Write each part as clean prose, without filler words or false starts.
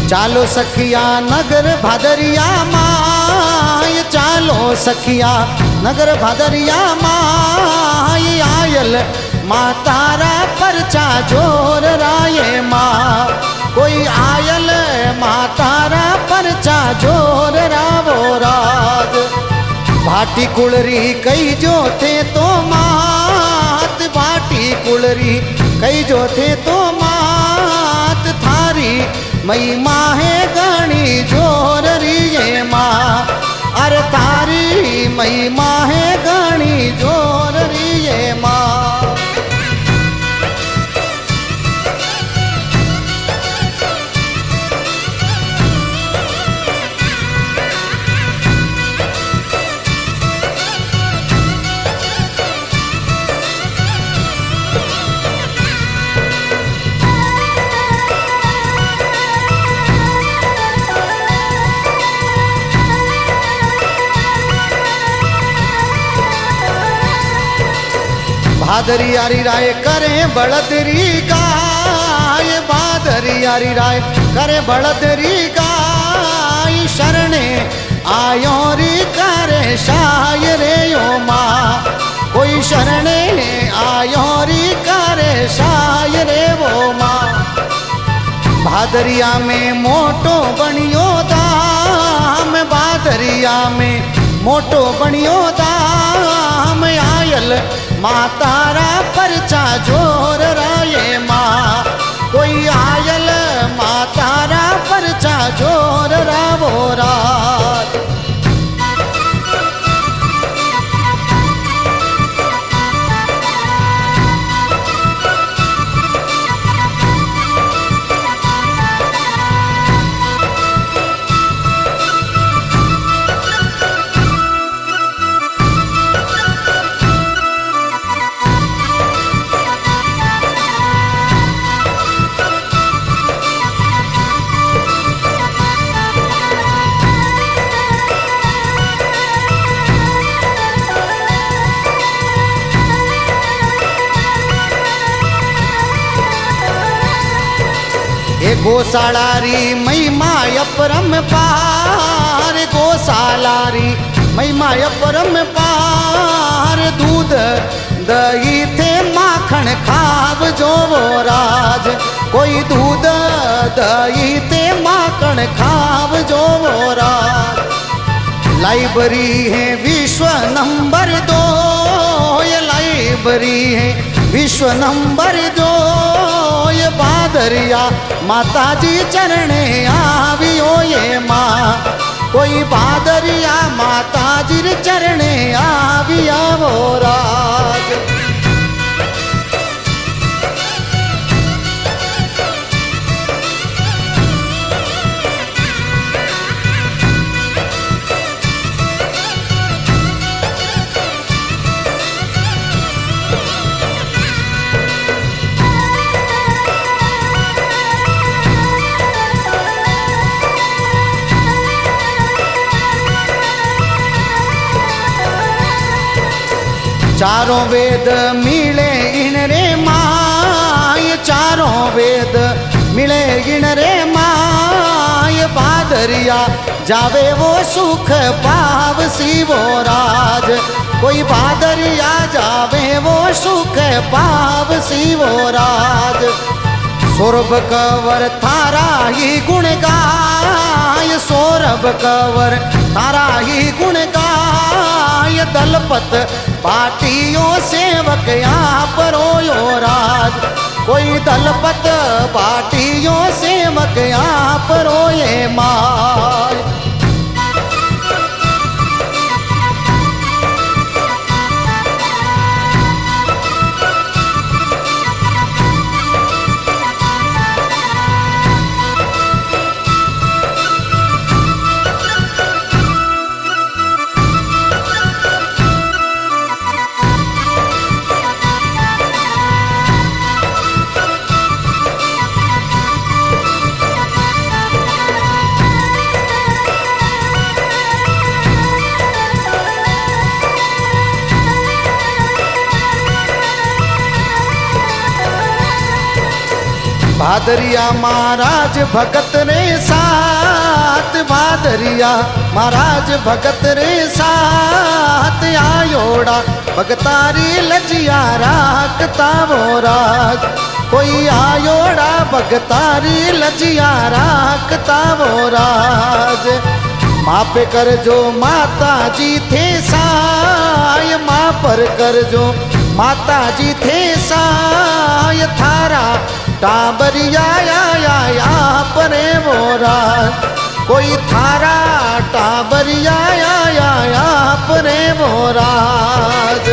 चालो सखिया नगर भादरिया माय, चालो सखिया नगर भादरिया माय, आयल माँ तारा परचा जोर राये माँ, कोई आयल माँ तारा परचा जोर रावो राज। भाटी कुलरी कई जो थे तो मात, भाटी कुलरी कई जो थे तो मात, थारी मई माँ है गणी जोर रिये माँ, अरे तारी मई माँ है गणी जोर रिये माँ। भादरी आरी राय करें बड़दरी गाय, भादरी आरी राय करें बड़दरी गाय, शरणे आयोरी करे शायरे यो माँ, कोई शरणे आयोरी करे शायरे वो माँ। भादरिया में मोटो बनियो दाम, भादरिया में मोटो बनियो दाम, आयल माँ तारा परचा जोर राये माँ, कोई आयल माँ तारा परचा जोर रावो रात। गोशालारी महिमा अपरम पार, गोशालारी महिमा अपरम पार, दूध दही थे माखन खाव जो वो राज, कोई दूध दही थे माखन खाव जो वो राज। लाइब्रेरी है विश्व नंबर 2, ये लाइब्रेरी है विश्व नंबर 2, ये भादरिया माता जी चरणे आवियो ये माँ, कोई भादरिया माता जी चरणे आविया वो राज। चारों वेद मिले इन रे माय, चारों वेद मिले इन रे माय, भादरिया जावे वो सुख पाव शिवो राज, कोई भादरिया जावे वो सुख पाव शिवो राज। सौरभ कंवर थारा ही गुण गाय, सौरभ कंवर थारा ही गुण गाय, दलपत पाटियों सेवक आप रोयो राज, कोई दलपत पाटियों सेवक आप रोये माय। भादरिया महाराज भगत रे साथ, भादरिया महाराज भगत रे साथ, आयोड़ा भगतारी लजिया राखता वो राज। कोई आयोड़ा भगतारी लजिया राखता वो राज। माँ पे कर जो माता जी थे साय, माँ पर कर जो माता जी थे साय, थारा टाबरिया या परे वो राज। कोई थारा टाबरिया या परे वो राज।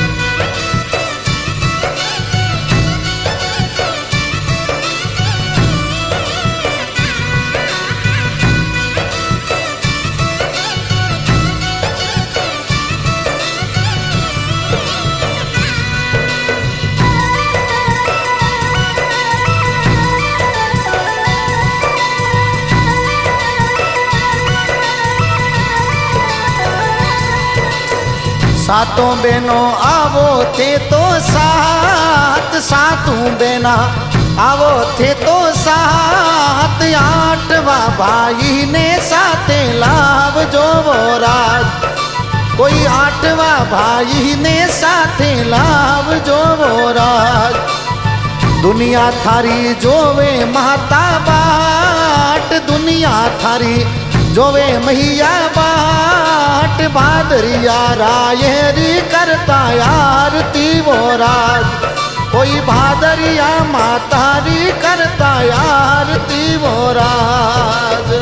सातों बहनों आवो थे तो सात, सातों बहना आवो थे तो सात, आठवा भाई ने साथे लाभ जो वो राज। कोई आठवा भाई ने साथे लाभ जो वो राज। दुनिया थारी जोवे माता बाट, दुनिया थारी जोवे मैया बाट, भादरिया रायरी करता आरती वो राज। कोई भादरिया मातारी करता आरती वो राज।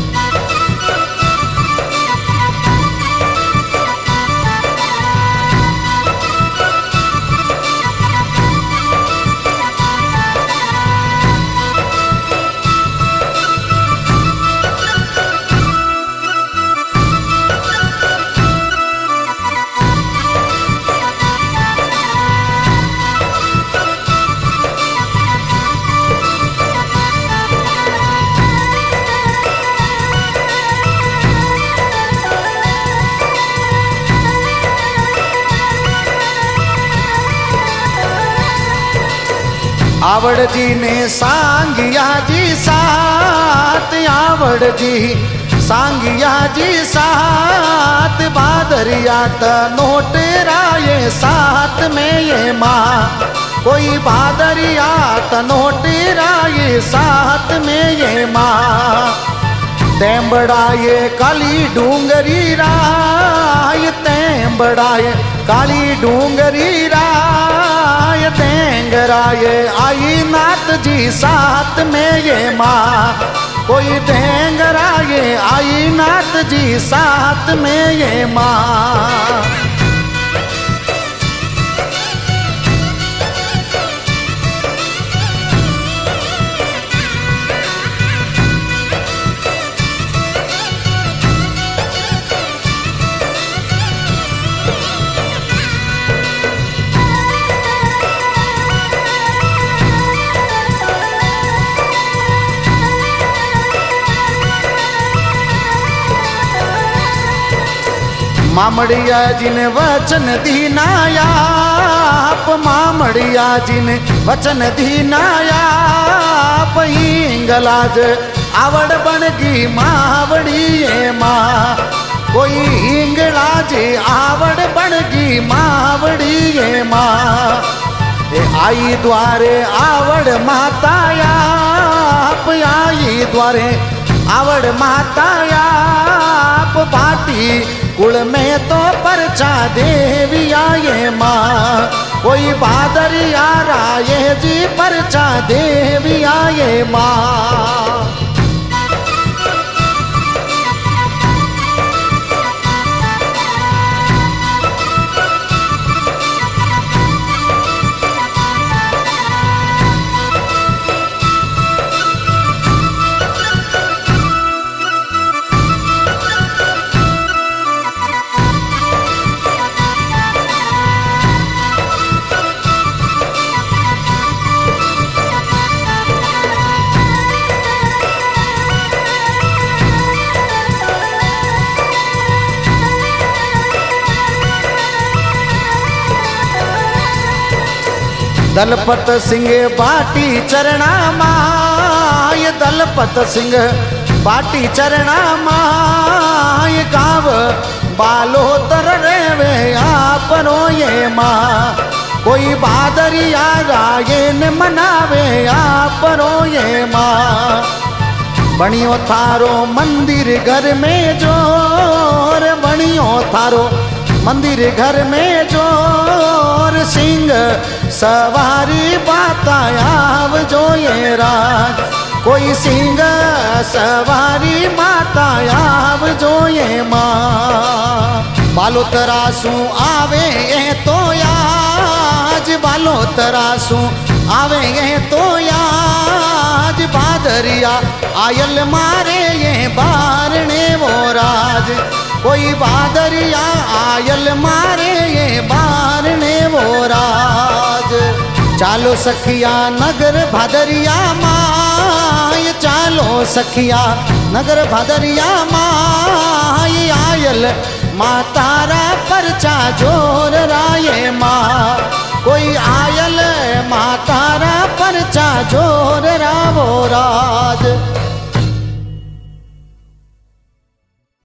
आवड़ जी ने सांगिया जी साथ, आवड़ जी सांगिया जी साथ, भादरिया त नोट राये साथ में ये माँ। कोई भादरिया त नोट राये साथ में ये माँ। तैं बड़ाए काली डूंगरी राय, तैं बड़ाए काली डूंगरी राय, डेंगराए आई नाथ जी साथ में ये माँ। कोई डेंगराए आई नाथ जी साथ में ये माँ। मामड़िया जिन वचन दीनायाप, मामड़िया जिन वचन दीनायाप, हिंगलाज आवड़ बनगी मावड़ी ये माँ। कोई हिंगलाज आवड़ बनगी मावड़ी ये माँ। आई द्वारे आवड़ मातायाप, आई द्वारे आवड़ मातायाप, बाटी कुल में तो परचा देविया ये माँ। कोई भादरिया राये जी परचा देविया ये माँ। दलपत सिंह बाटी चरणा माय, दलपत सिंह बाटी चरणा माय, गाँव बालोतर रेवे आपनो ये माँ। कोई बादरिया गायन मनावे आपनो ये माँ। बणियो थारो मंदिर घर में जोर, बणियो थारो मंदिर घर में जोर, सिंह सवारी बतायाव जो ये राज। कोई सिंह सवारी बतायाव जो ये माँ। बालो तरासू आवे ये तो याज, बालो तरासू आवे ये तो याज। बादरिया आयल मारे ये बारने वो राज। कोई बादरिया आयल मारे ये बारने वो राज। चालो सखिया नगर भादरिया माय, चालो सखिया नगर भादरिया माय। आयल माँ तारा परचा जोर राये माँ। कोई आयल माँ तारा परचा जोर रावो राज।